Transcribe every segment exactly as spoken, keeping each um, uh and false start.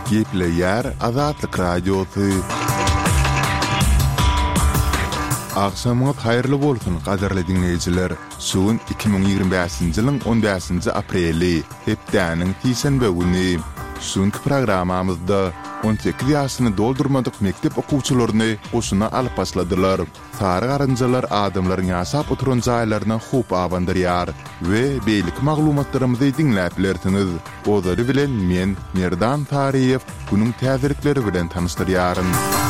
Gepleyer Azatlyk Radiosu. Akşamınız hayırlı bolsun gaderli dinleyijiler. Suun iki bin ýygrimi beşinji ýylyň on beşinji apreli, hepdäniň tiýsenbe güni. Şuňky programamyzda on sekiz ýaşyny doldurmadyk mektep okuwçylaryny oşuna alyp başladylar. Sary garynjalar adamlaryň ýaşap oturan jaýlaryna hup awandyrýar we beýlik maglumatlarymyzy dinläp bilersiňiz. Ozary bilen men Merdan Tariýew bunyň täzirikleri bilen tanışdyrýaryn.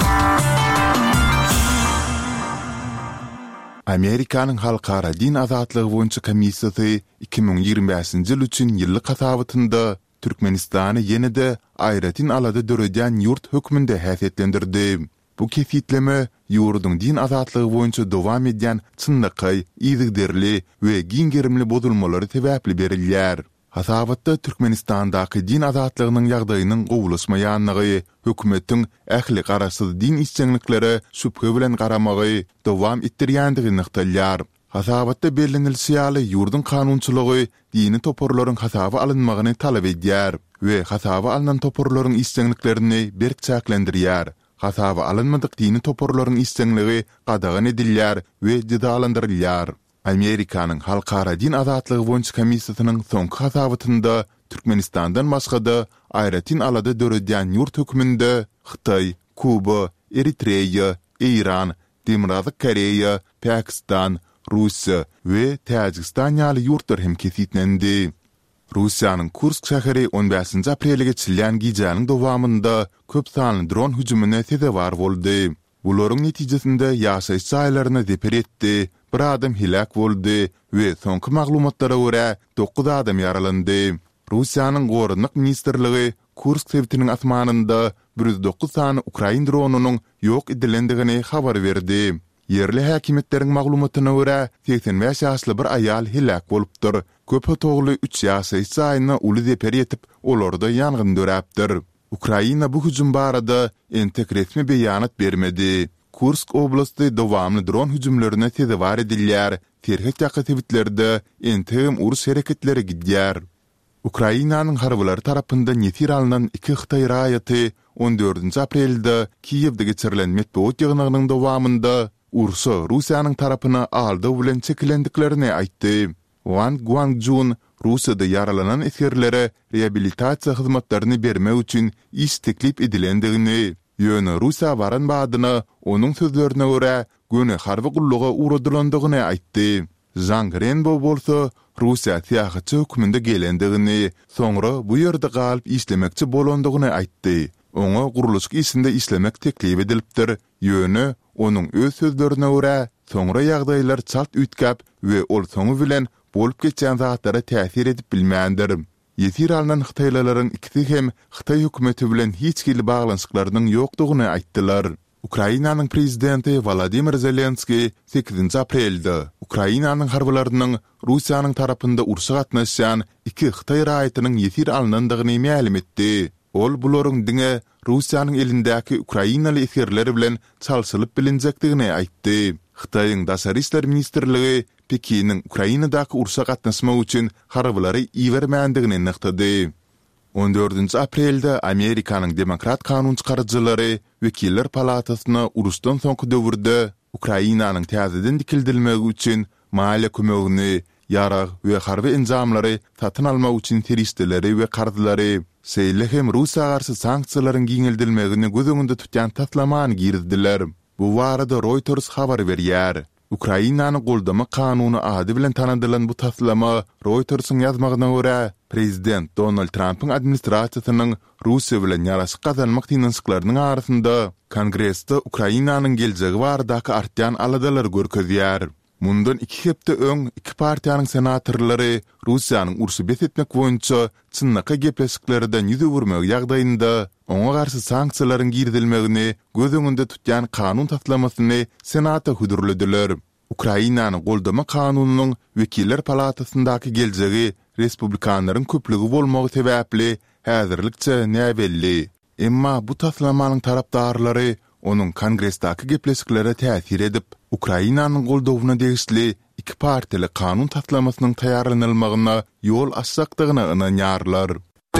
Amerikanyň Halkara Din Azatlygy boýunça komissiýasy iki bin ýygrimi beşinji ýyl üçin ýyllyk hasabatynda Türkmenistany ýene-de aýratyn alady döredýän ýurt hökmünde häsiýetlendirdi. Bu kefitleme ýurduň din azatlygy boýunça dowam edýän çynlyky, ýygyderli we giňgerimli bozulmalary sebäpli berilýär. Hasabatda Türkmenistandaky din azatlygynyň ýagdaýynyň gowulaşmaýanlygy, hökümetiň ähli garaşsyz din isçeňlikleri şüphe bilen garamagy dowam etdirýändigi nykdalýar. Hasabatda bellenilýär ýurdun kanunçylygy dini toporlaryň hasaba alynmagyny talap edýär we hasaba alynan toporlaryň isçeňliklerini berkçäklendirýär. Hasaba alynmadyk dini toporlaryň isçeňligi gadagan edilýär we jidalandyrylýar. Amerikanyň Halkara Din Azatlygy boýunça komissiýasynyň soňky hasabatynda Türkmenistandan başga aýratyn alady döredýän ýurt hökmünde Hytaý, Kuba, Eritreýa, Iran, Demokratik Koreýa, Pakistan, Russiýa we Täjikistan ýaly ýurtlar hem kesitlendi. Russiýanyň Kursk şäheri on beşinji aprelge çylýan gijanyň dowamynda köp sanly dron hüjümine sebäp boldy. Bularyň netijesinde ýaşaýyş jaýlaryna deper etdi, bir adam hilak boldy we soňky maglumatlara görä dokuz adam ýaralandy. Russiýanyň Gorunlyk ministrligi Kursk sebitiniň asmanynda bir yüz dokuz sany Ukrain dronunyň ýok edilendigini habar berdi. Yerli häkimetleriň maglumatyna görä seksen beş ýaşly bir aýal hilak bolupdyr. Köpü togly üç ýaşaýyş jaýyna uly deper etip olarda ýangyn döräpdir. Ukraina bu hüjüm barada entek resmi beýanat bermedi. Kursk oblasti dowamly dron hüjümlerine sebäp edilýär. Terhek ýakatybtlerde entegim urus hereketleri gidýär. Ukrainanyň harbylary tarapyndan ýetir alynan iki Hytaý raýaty on dördünji aprelde Kiýewde geçirilen medeniýet ýygnagynyň dowamynda urusy Russiýanyň tarapyna aldy bilen çekilendiklerini aýtdy. Wang Guangjun Russiýada yaralanan eskerlere reabilitasiýa hyzmatlaryny bermek üçin iş teklip edilendigini, ýöne Russiýa baran badyna onuň sözlerine görä göne harby gulluga uğradylandygyny aýtdy. Zhang Renbo bolsa Russiýa tähäçi hökmünde gelendigini, soňra bu ýerde galyp işlemekçi bolandygyny aýtdy. Oňa guruluş işinde işlemek teklip edilipdir, ýöne onuň öz sözlerine görä soňra ýagdaýlar çalt ütkap we ol soňu bilen bolup geçen zatlara täsir edip bilmändir. Ýetir alynan Hytaýlaryň ikisi hem Hytaý hökümeti bilen hiç kili baglanşyklarynyň ýokdugyny aýtdylar. Ukrainanyň prezidenti Volodymyr Zelenski sekizinji aprelde Ukrainanyň harbalarynyň Russiýanyň tarapynda uruşa gatnaşan iki Hytaý raýatynyň ýetir alynandygyny ma'lum etdi. Ol bularyň diňe Russiýanyň elindäki Ukrainaly eskerleri bilen çalşylyp bilinjekdigini aýtdy. Hytaýyň Daşary işler ministrligi Pekiniň Ukrainadaky uruşa gatnaşmak üçin harbylary iýermändigini nyktady. on dördünji aprelde Amerikanyň Demokrat kanun çykarjylary Wekiller Palatasyna uruşdan soňky döwürde Ukrainanyň täzeden dikildilmegi üçin maliýe kömegini, ýarag we harby enjamlary satyn almak üçin teristleri we karzdylary, seýle hem Russiýa garşy sanksiýalaryň giňildilmegini göz öňünde tutýan taslamany girdiler. Bu barada Reuters habar berýär. Ukrainanyň goldama kanuny ady bilen tanadylan bu taslama Reuters'ın ýazmagyna görä Prezident Donald Trump'ın administrasiýasynyň Russiýa bilen ýaraşyk gazanmak tinçliklarynyň arasynda Kongressde Ukrainanyň geljegi baradaky artýan aladalar görkezýär. Mundan iki hepde öň iki partiýanyň senatorlary Russiýanyň urusy betetmek boýunça çynnyka gepleşiklerden ýüze vurmak ýagdaýynda oňa garşy sanksiýalaryň girdilmegini göz öňünde tutýan kanun taslamasyny senata hudurladiler. Ukrainanyň goldama kanunynyň Wekiller Palatasyndaky geljegi respublikanlaryň köplügi bolmagy sebäpli häzirlikçe näbelli. Emma bu taslamanyň tarapdarlary onuň kongressdaky gepleşiklere täsir edip Ukrainanyň goldawyna degişli iki partili kanun taslamasynyň taýarlanylmagyna ýol açjakdygyna ynanýarlar.